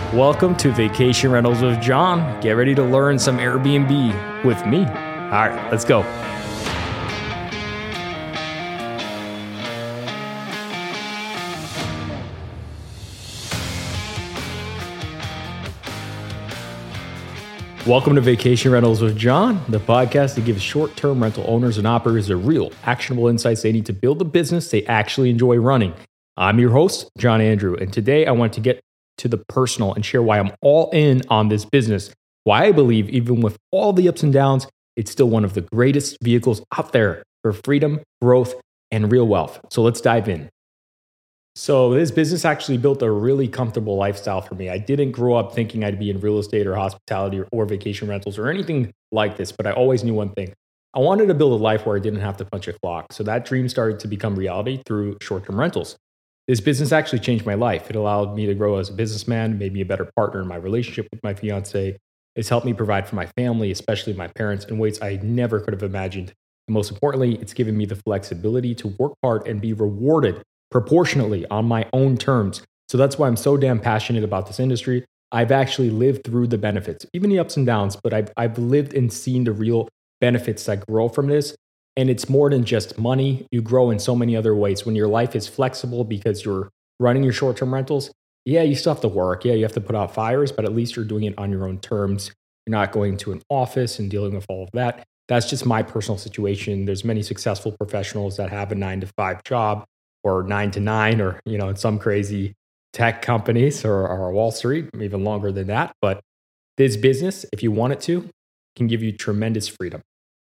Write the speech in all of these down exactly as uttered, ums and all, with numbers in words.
Welcome to Vacation Rentals with John. Get ready to learn some Airbnb with me. All right, let's go. Welcome to Vacation Rentals with John, the podcast that gives short-term rental owners and operators the real, actionable insights they need to build a business they actually enjoy running. I'm your host, John Andrew, and today I want to get to the personal and share why I'm all in on this business, why I believe even with all the ups and downs, it's still one of the greatest vehicles out there for freedom, growth, and real wealth. So let's dive in. So this business actually built a really comfortable lifestyle for me. I didn't grow up thinking I'd be in real estate or hospitality or, or vacation rentals or anything like this, but I always knew one thing. I wanted to build a life where I didn't have to punch a clock. So that dream started to become reality through short-term rentals. This business actually changed my life. It allowed me to grow as a businessman, made me a better partner in my relationship with my fiance. It's helped me provide for my family, especially my parents, in ways I never could have imagined. And most importantly, it's given me the flexibility to work hard and be rewarded proportionately on my own terms. So that's why I'm so damn passionate about this industry. I've actually lived through the benefits, even the ups and downs, but I've, I've lived and seen the real benefits that grow from this. And it's more than just money. You grow in so many other ways. When your life is flexible because you're running your short-term rentals, yeah, you still have to work. Yeah, you have to put out fires, but at least you're doing it on your own terms. You're not going to an office and dealing with all of that. That's just my personal situation. There's many successful professionals that have a nine to five job or nine to nine, or, you know, in some crazy tech companies or, or Wall Street, even longer than that. But this business, if you want it to, can give you tremendous freedom.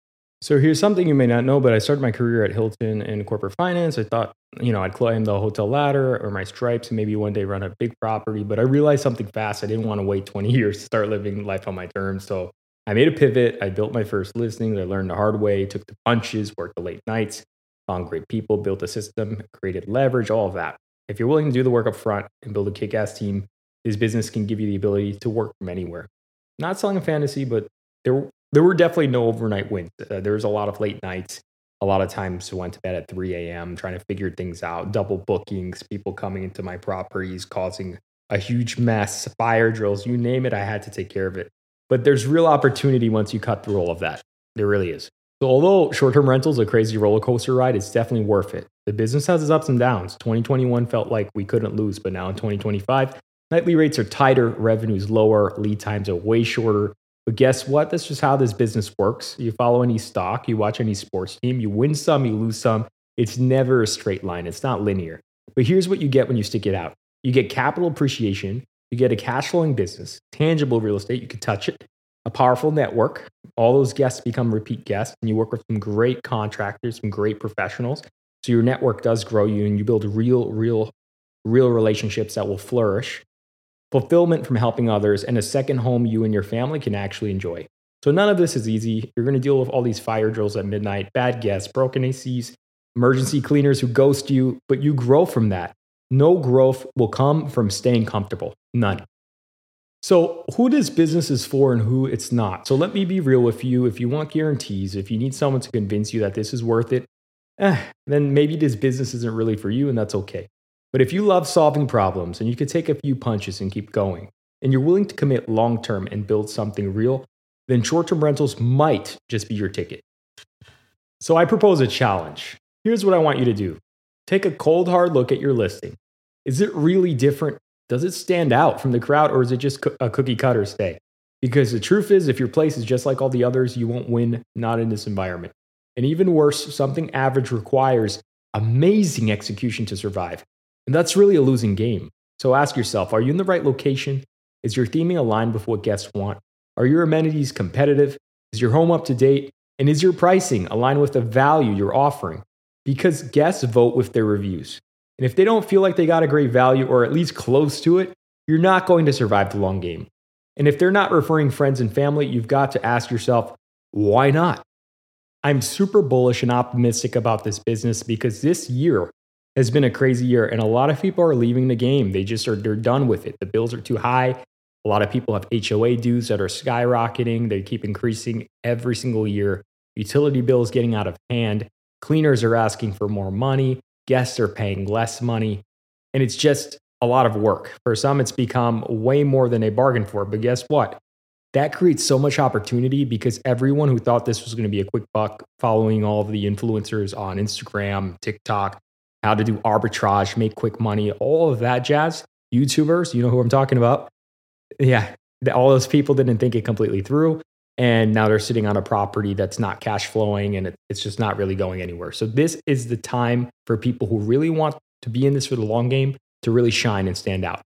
So here's something you may not know, but I started my career at Hilton in corporate finance. I thought, you know, I'd climb the hotel ladder or my stripes and maybe one day run a big property. But I realized something fast. I didn't want to wait twenty years to start living life on my terms. So I made a pivot. I built my first listings. I learned the hard way, took the punches, worked the late nights, found great people, built a system, created leverage, all of that. If you're willing to do the work up front and build a kick-ass team, this business can give you the ability to work from anywhere. Not selling a fantasy, but there There were definitely no overnight wins. Uh, there was a lot of late nights. A lot of times I went to bed at three a.m. trying to figure things out, double bookings, people coming into my properties, causing a huge mess, fire drills, you name it, I had to take care of it. But there's real opportunity once you cut through all of that. There really is. So although short-term rental is a crazy roller coaster ride, it's definitely worth it. The business has its ups and downs. twenty twenty-one felt like we couldn't lose, but now in twenty twenty-five, nightly rates are tighter, revenues lower, lead times are way shorter. But guess what? That's just how this business works. You follow any stock, you watch any sports team, you win some, you lose some. It's never a straight line. It's not linear. But here's what you get when you stick it out. You get capital appreciation, you get a cash flowing business, tangible real estate, you can touch it, a powerful network. All those guests become repeat guests, and you work with some great contractors, some great professionals. So your network does grow you, and you build real, real, real relationships that will flourish. Fulfillment from helping others, and a second home you and your family can actually enjoy. So none of this is easy. You're going to deal with all these fire drills at midnight, bad guests, broken A Cs, emergency cleaners who ghost you, but you grow from that. No growth will come from staying comfortable. None. So who this business is for and who it's not. So let me be real with you. If you want guarantees, if you need someone to convince you that this is worth it, eh, then maybe this business isn't really for you, and that's okay. But if you love solving problems and you could take a few punches and keep going, and you're willing to commit long-term and build something real, then short-term rentals might just be your ticket. So I propose a challenge. Here's what I want you to do. Take a cold, hard look at your listing. Is it really different? Does it stand out from the crowd, or is it just a cookie cutter stay? Because the truth is, if your place is just like all the others, you won't win, not in this environment. And even worse, something average requires amazing execution to survive. And that's really a losing game. So ask yourself, are you in the right location? Is your theming aligned with what guests want? Are your amenities competitive? Is your home up to date? And is your pricing aligned with the value you're offering? Because guests vote with their reviews. And if they don't feel like they got a great value or at least close to it, you're not going to survive the long game. And if they're not referring friends and family, you've got to ask yourself, why not? I'm super bullish and optimistic about this business because this year has been a crazy year, and a lot of people are leaving the game. They just are, they're done with it. The bills are too high. A lot of people have H O A dues that are skyrocketing. They keep increasing every single year. Utility bills getting out of hand. Cleaners are asking for more money. Guests are paying less money. And it's just a lot of work. For some, it's become way more than they bargained for. But guess what? That creates so much opportunity because everyone who thought this was going to be a quick buck, following all of the influencers on Instagram, TikTok, how to do arbitrage, make quick money, all of that jazz, YouTubers, you know who I'm talking about? Yeah, all those people didn't think it completely through. And now they're sitting on a property that's not cash flowing and it, it's just not really going anywhere. So this is the time for people who really want to be in this for the long game to really shine and stand out.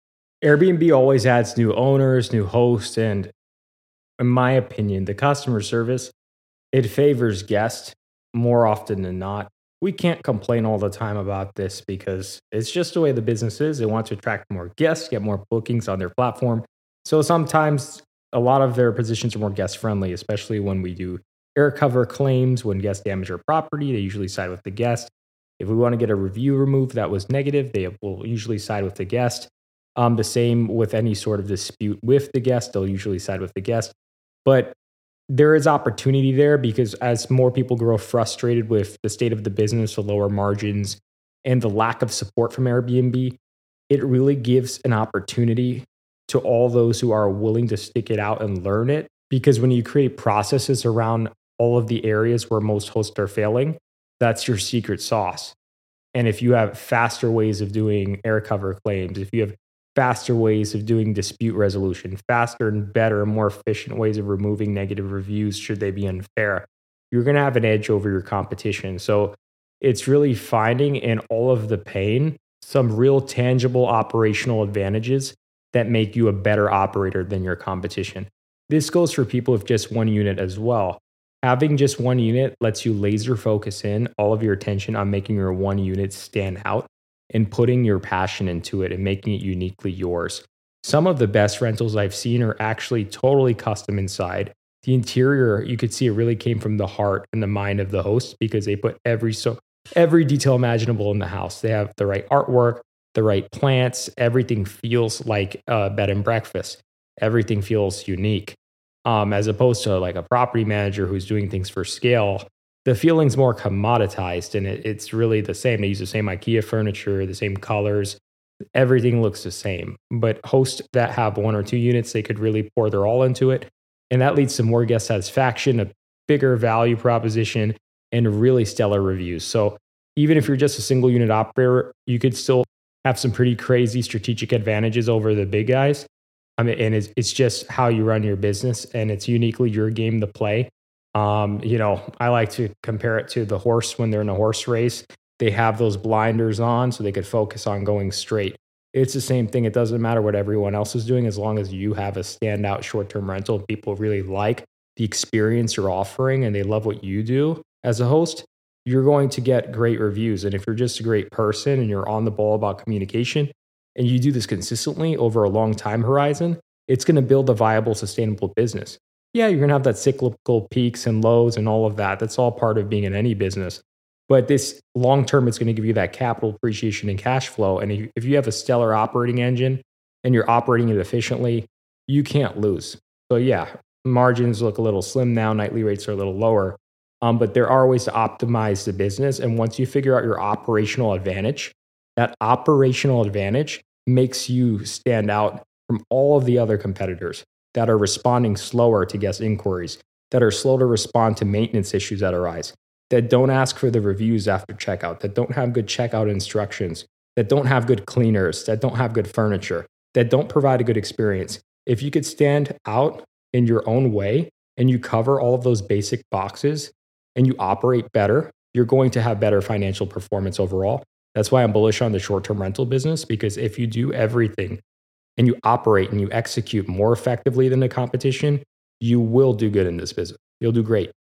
Airbnb always adds new owners, new hosts, and in my opinion, the customer service, it favors guests more often than not. We can't complain all the time about this because it's just the way the business is. They want to attract more guests, get more bookings on their platform. So sometimes a lot of their positions are more guest friendly, especially when we do air cover claims. When guests damage our property, they usually side with the guest. If we want to get a review removed that was negative, they will usually side with the guest. Um, the same with any sort of dispute with the guest, they'll usually side with the guest. But there is opportunity there because as more people grow frustrated with the state of the business, the lower margins, and the lack of support from Airbnb, it really gives an opportunity to all those who are willing to stick it out and learn it. Because when you create processes around all of the areas where most hosts are failing, that's your secret sauce. And if you have faster ways of doing air cover claims, if you have faster ways of doing dispute resolution, faster and better and more efficient ways of removing negative reviews should they be unfair, you're going to have an edge over your competition. So it's really finding in all of the pain some real tangible operational advantages that make you a better operator than your competition. This goes for people with just one unit as well. Having just one unit lets you laser focus in all of your attention on making your one unit stand out and putting your passion into it and making it uniquely yours. Some of the best rentals I've seen are actually totally custom inside. The interior, you could see it really came from the heart and the mind of the host because they put every so every detail imaginable in the house. They have the right artwork, the right plants. Everything feels like a bed and breakfast. Everything feels unique. Um, as opposed to like a property manager who's doing things for scale, the feeling's more commoditized and it, it's really the same. They use the same IKEA furniture, the same colors. Everything looks the same. But hosts that have one or two units, they could really pour their all into it. And that leads to more guest satisfaction, a bigger value proposition, and really stellar reviews. So even if you're just a single unit operator, you could still have some pretty crazy strategic advantages over the big guys. I mean, and it's, it's just how you run your business and it's uniquely your game to play. Um, you know, I like to compare it to the horse when they're in a horse race. They have those blinders on so they could focus on going straight. It's the same thing. It doesn't matter what everyone else is doing as long as you have a standout short-term rental. People really like the experience you're offering and they love what you do as a host. You're going to get great reviews. And if you're just a great person and you're on the ball about communication and you do this consistently over a long time horizon, it's going to build a viable, sustainable business. Yeah, you're going to have that cyclical peaks and lows and all of that. That's all part of being in any business. But this long term, it's going to give you that capital appreciation and cash flow. And if you have a stellar operating engine and you're operating it efficiently, you can't lose. So yeah, margins look a little slim now. Nightly rates are a little lower. Um, but there are ways to optimize the business. And once you figure out your operational advantage, that operational advantage makes you stand out from all of the other competitors that are responding slower to guest inquiries, that are slow to respond to maintenance issues that arise, that don't ask for the reviews after checkout, that don't have good checkout instructions, that don't have good cleaners, that don't have good furniture, that don't provide a good experience. If you could stand out in your own way and you cover all of those basic boxes and you operate better, you're going to have better financial performance overall. That's why I'm bullish on the short-term rental business, because if you do everything and you operate and you execute more effectively than the competition, you will do good in this business. You'll do great.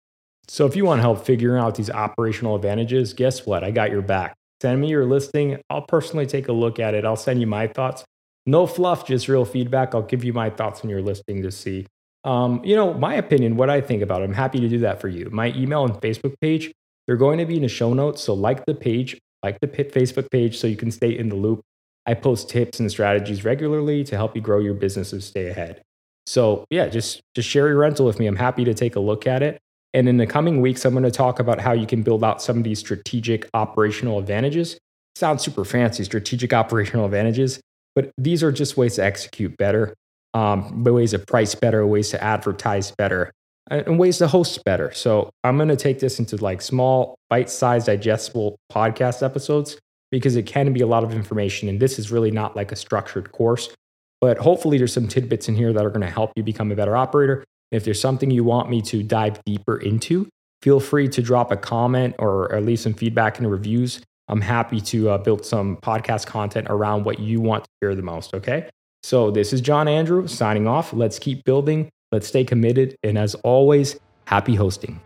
So if you want help figuring out these operational advantages, guess what? I got your back. Send me your listing. I'll personally take a look at it. I'll send you my thoughts. No fluff, just real feedback. I'll give you my thoughts on your listing to see, um, you know, my opinion, what I think about it. I'm happy to do that for you. My email and Facebook page, they're going to be in the show notes. So like the page, like the Facebook page so you can stay in the loop. I post tips and strategies regularly to help you grow your business and stay ahead. So yeah, just, just share your rental with me. I'm happy to take a look at it. And in the coming weeks, I'm going to talk about how you can build out some of these strategic operational advantages sounds super fancy, strategic operational advantages, but these are just ways to execute better, um, ways to price better, ways to advertise better, and ways to host better. So I'm going to take this into like small, bite-sized, digestible podcast episodes because it can be a lot of information. And this is really not like a structured course, but hopefully there's some tidbits in here that are going to help you become a better operator. If there's something you want me to dive deeper into, feel free to drop a comment or, or leave some feedback in the reviews. I'm happy to uh, build some podcast content around what you want to hear the most. Okay. So this is John Andrew signing off. Let's keep building. Let's stay committed. And as always, happy hosting.